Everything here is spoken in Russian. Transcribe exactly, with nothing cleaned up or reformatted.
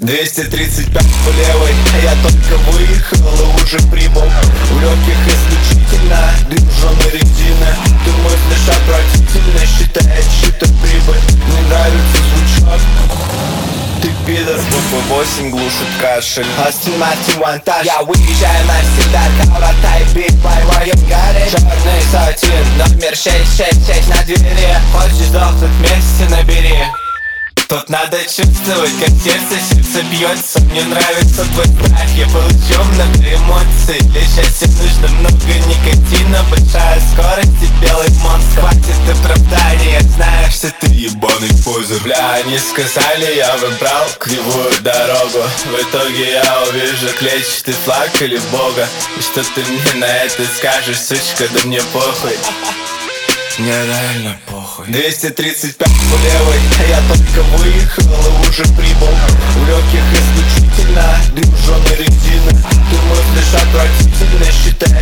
двести тридцать пять по левой, я только выехал и уже прибыл. В легких исключительно дым жженой резины. Ты мыслишь отвратительно, считает считать прибыль. Мне нравится звучок. Ты пидор. Буква восемь глушит кашель. Астон Мартин вантаж. Я выезжаю навсегда. Каура Type B в моем гараже. Черный сатин, номер шесть шесть шесть на двери. Хочешь сдохнуть вместе, набери. Тут надо чувствовать, как сердце, сердце бьется. Мне нравится твой страх, я получу много эмоций. Для счастья нужно много никотина, большая скорость и белый монстр. Хватит оправданий, я знаю, что ты ебаный позер. Бля, они сказали, я выбрал кривую дорогу. В итоге я увижу клетчатый флаг или бога. И что ты мне на это скажешь, сучка, да мне похуй. Мне реально похуй. двести тридцать пять по левой, я только выехал и уже прибыл. В легких исключительно дым жженой резины. Ты мыслишь отвратительно, считай